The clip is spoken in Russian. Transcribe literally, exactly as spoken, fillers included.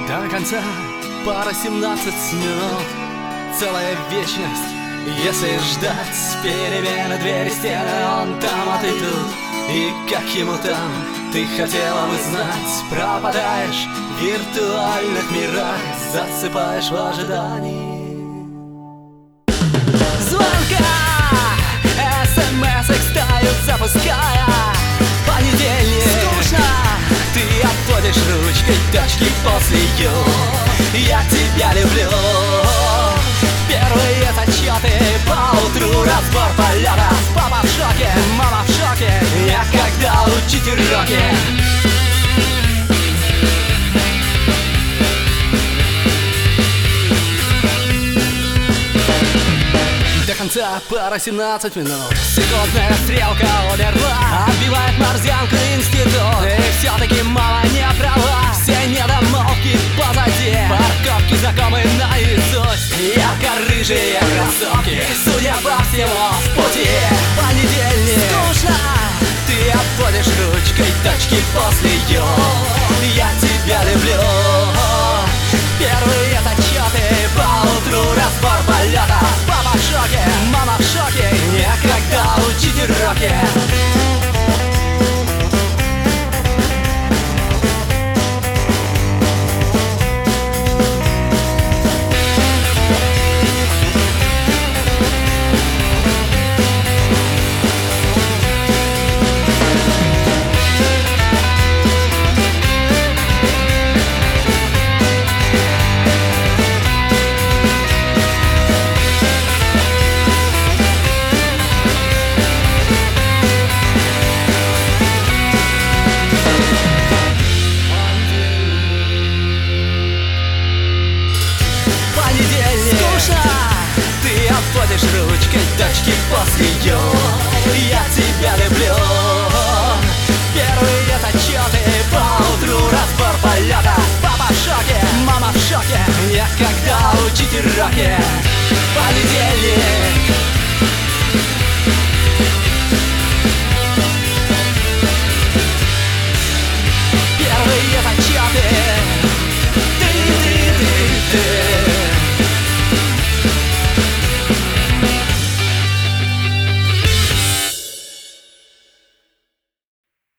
До конца пара семнадцать минут, целая вечность. Если ждать перемены, двери, стены, он там, а ты тут. И как ему там, ты хотела бы знать. Пропадаешь в виртуальных мирах, засыпаешь в ожидании звонка. СМС-ик стают запуская. Понедельник, скучно, ты обводишь ручкой точки после ю. Я тебя люблю. Первые зачеты по утру, разбор полета. Папа в шоке, мама в шоке. Некогда учить уроки. До конца пара семнадцать минут. Секундная стрелка умерла. Отбивает морзянку институт. И все-таки мама не права. Все недомолвки позади. Парковки знакомы наизусть. Ярко-рыжие кроссовки, судя по всему, в пути. Понедельник, скучно, ты обводишь ручкой точки после ю. Я тебя люблю. Первые зачеты по утру, разбор полета. Папа в шоке, мама в шоке. Некогда учить уроки. Обводишь ручкой точки после ю. Я тебя люблю. Первые зачеты по утру, разбор полета. Папа в шоке, мама в шоке. Некогда учить уроки.